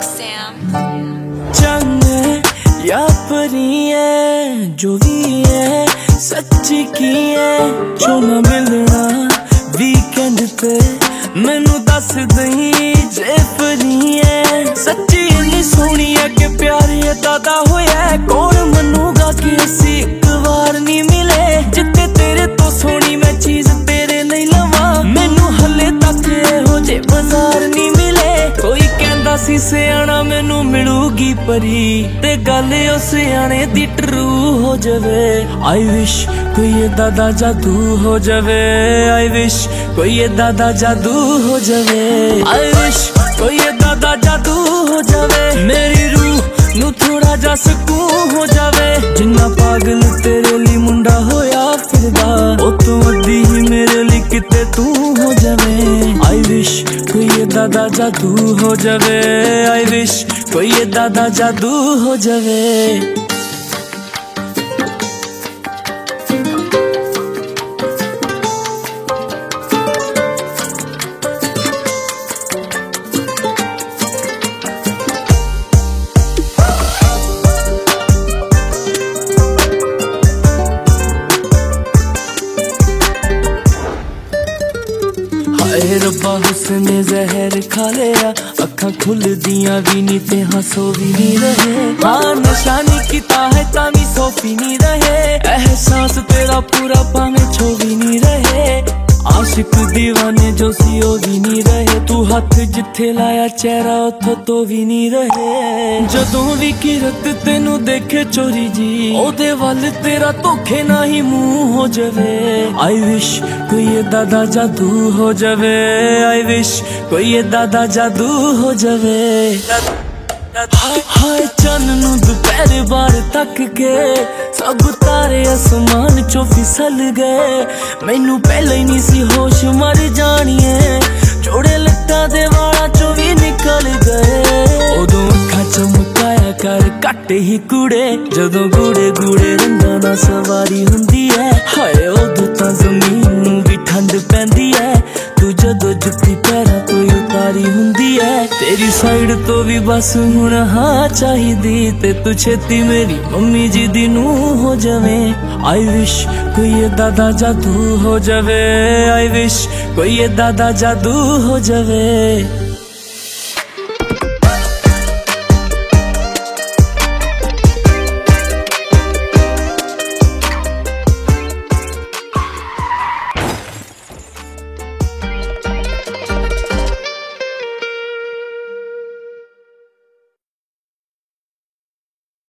चन्ने या परिए जो भी है सच्ची की है जो ना मिलना वीकेंड पे मैनू दस दई जे परिए सच्ची इन्नी सोहनी है कि प्यार दादा होया कौन मनूगा कि असी एक बार नहीं मिले जिते तेरे तो सोहनी मैं चीज तेरे नहीं लवा मैनू हले तक हो जे बाजार नहीं मिले कोई कहंदा सी सियाणा मैनू मिलूगी परी ते गल ओ सियाणे दी ट्रू हो जावे आई विश कोई ये दादा जादू हो जावे आई विश कोई ये दादा जादू हो जावे आई विश कोई ये दादा जादू हो जावे मेरी रूह नू थोड़ा जा सकून हो जावे जिन्ना पागल तेरे लिए मुंडा होया फिरदा ओ तू अद्धी ही मेरे लिए किते तू हो जावे आई विश कोई ये दादा जादू हो जावे आई विश कोई ये दादा जादू हो जावे रब्बा हुस्ने जहर खा लिया अखा खुल दिया भी नी ते हंसो भी नहीं रहे हाँ नशा नहीं किता है तामी सो भी नहीं रहे एहसास तेरा पूरा पाने छो भी नहीं रहे आशिक दीवाने जो सीओ भी नहीं रहे तू हाथ जिथे लाया चेहरा उथों तो भी नहीं रहे जदों भी किरत तेनू देखे चोरी जी ओदे वल तेरा धोखे ना ही मुंह हो जावे आई विश कोई ये दादा जादू हो जावे आई विश कोई ये दादा जादू हो जावे हाय चन्न नू दोपहर बार तक के सब तारे आसमान चो फिसल गए मैनू पहले ही नहीं सी होश मर जानिए जोड़े लट्टा दे वाला चो भी निकल गए उदों अखा चमकाया कर घट ही कूड़े जदों गूड़े गूड़े रंगां नाल सवारी हुंदी है हाय उदों तां जमीन नू भी ठंड पैंदी है तू जदों जुत्ती पैरां तो उतारी हुंदी है तेरी साइड तो भी बस हुण हाँ चाहिदी ते तू छेती मेरी मम्मी जी दी नूं हो जावे आई विश कोई ये दादा जादू हो जावे आई विश कोई ये दादा जादू हो जावे।